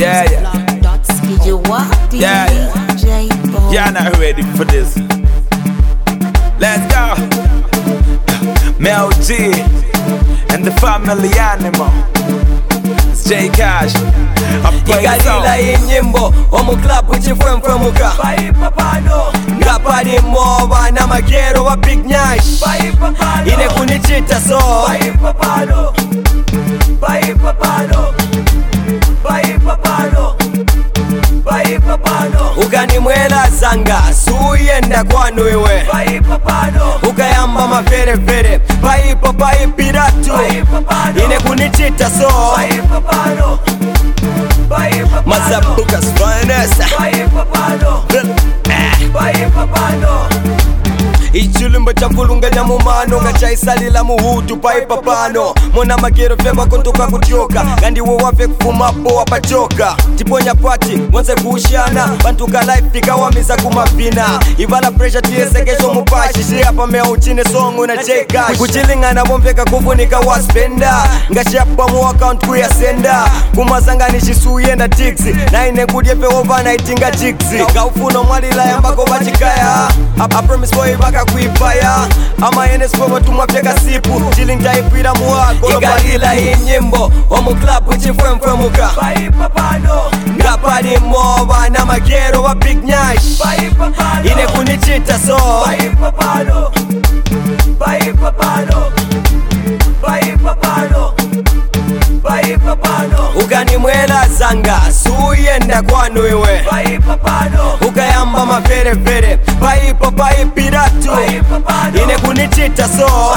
Yeah, you're not ready for this. Let's go. Mel G and the family animal. It's J Cash. Igalila inyimbo omu club chifwemfwemuka ngapali moba na magero wa Big Nash ine kunichita so ukanimwela zanga suyenda kwanu iwe ukayamba maferefere paipo paipiratu ine kunichita so Mazabuka's finest. Ichulumba chafulunga nyamumano ngachaisalila muhutu paipapano mona magero fyemba kontoka kuchoka kandi wowafe kufumapo wapachoka tiponya pati wanze kuushana bantuka life ikawamiza kumapina ivala pressure tiyesekesho mupashi shiapa mea uchine songu na chekash kuchilingana bombeka kufunika waspenda ngashapa mu account kuyasenda kumazanganishi suyenda tiksi na ine kudyepe ovana itinga tiksi kaufuno mwalila yambako bachikaya I promise boy baka kuipaya ama enespo watumwa fyeka sipu chilingtaipira muwako igalila inyimbo omu club chifwemfwemuka ngapali moba na magero wa Big Nash ine kunichita so ukanimwela zanga suyenda kwanu iwe ukayamba maferefere paipo paipiratu ine kunichita so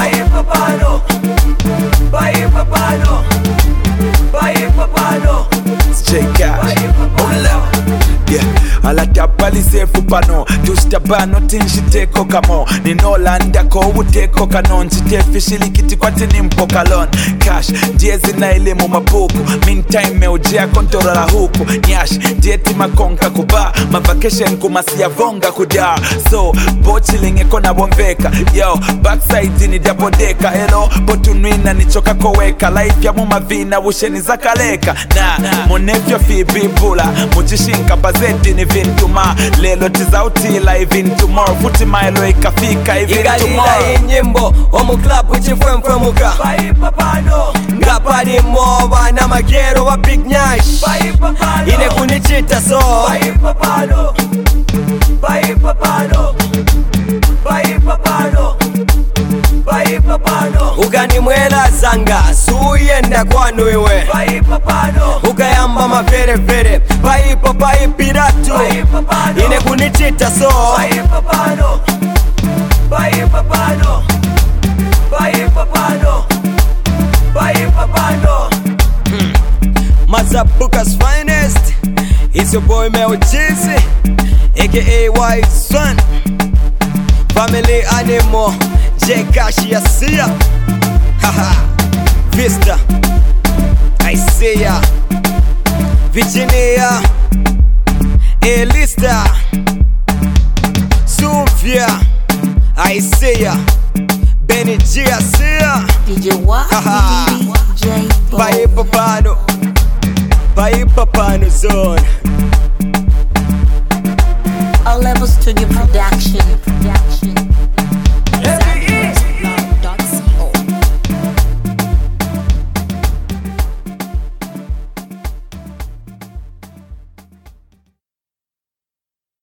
It's J Cash. Yeah, alatapali sefu pano tustabano tinshiteko kamo ninolanda ko uteko kanon chitefishilikiti kwati nimpokalon cash ndiezi na elimu mabuku meantime meujia kontorola huku nyash dieti makonka kuba mavacation kumasia vonga kuda so bochilinge kona bombeka yo backside ni dabodeka hello botunwina nichoka koweka life ya mumavina wusheni zakaleka na monefyo fibibula mujishinka bazeti ni vintuma lelo tizautila even tomorrow futi mailo ikafika even tomorrow igalila inyimbo omu club chifwemfwemuka ngapali moba na magero wa Big Nash ine kunichita so ukanimwela zanga suyenda kwanu iwe ukayamba maferefere paipo paipiratu ine kunichita so Mazabuka's finest. It's your boy Mel Cheesy, aka Wise Son. Family animal, J Cash Yasia. Haha, Vista, I see ya. Virginia, Elista, Sofia, I see ya. Benny G, I see ya. DJ Pai papano zone.